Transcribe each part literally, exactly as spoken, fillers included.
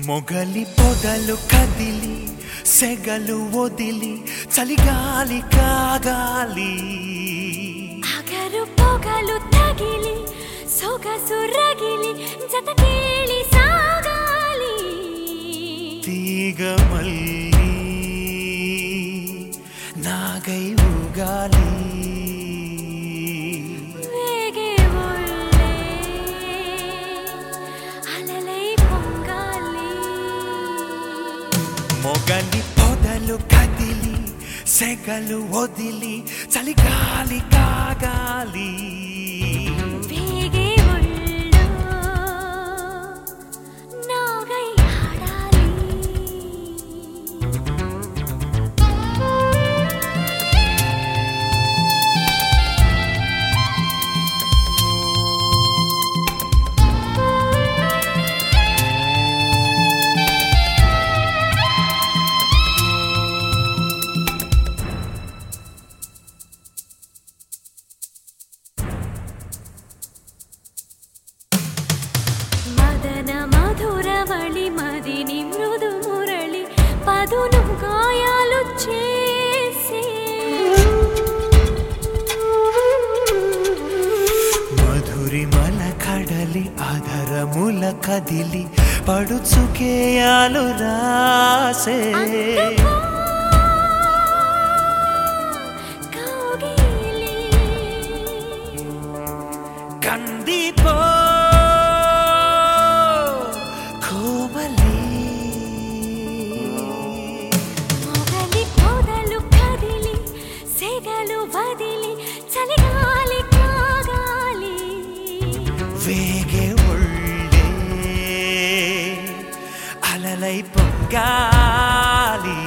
మొగలి పొదలు కదిలి సెగలు వదిలి చలిగాలి కాగాలి అగరు పొగలు తగిలి సొగసు రగిలి జతకేళి సాగాలి తీగ మల్లి నాగై ఊగాలి వేగే ఒళ్ళే అలలై పొంగాలి మొగలి పొదలు కదిలి సెగలు వదిలి చలిగాలి కాగాలి వేగే ఒళ్ళో నాగై ఆడాలి మదన మధురవళి మదిని మృదు మురళి పదును గాయాలు చేసి మధురిమల కడలి అధరముల కదిలి పడుచుకేయాలు రాసే కౌగిలి కందిపో కోమలి మొగలి పొదలు కదిలి సెగలు వదిలి చలిగాలి కాగాలి వేగే ఒళ్ళే అలలై పొంగాలి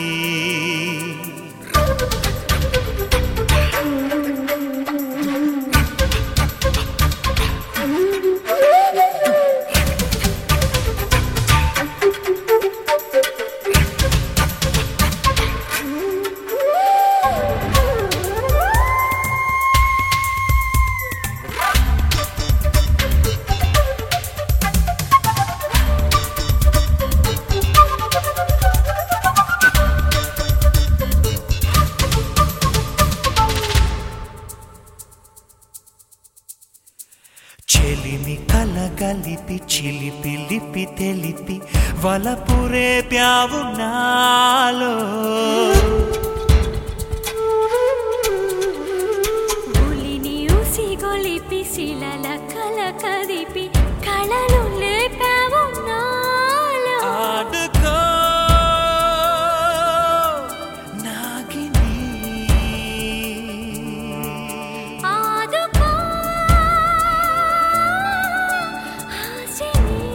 చెలిమి కలగలిపి చిలిపి లిపి తెలిపి వలపురే ప్యావు నాలో ఉలిని ఉసిగొలిపి శిలల కల కదిపి కళలు లేపావు నాలో ఆడుకో నాగిని ఆదుకో ఆశని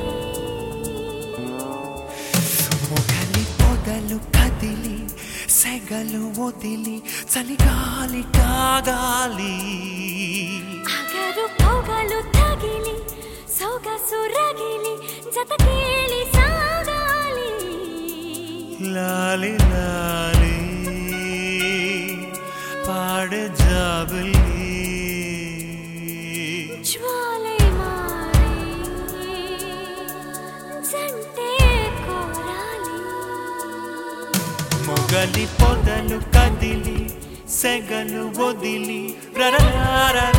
మొగలి పొదలు కదిలి సెగలు వదిలి చలిగాలి కాగాలి అగరు పొగలు తగిలి సొగసు రగిలి జతకేళి సాగాలి లాలి లాలి పాడ జాబిలి జ్వాలై మారి జంటే కోరాలి మొగలి పొదలు కదిలి సెగలు వదిలి రరరార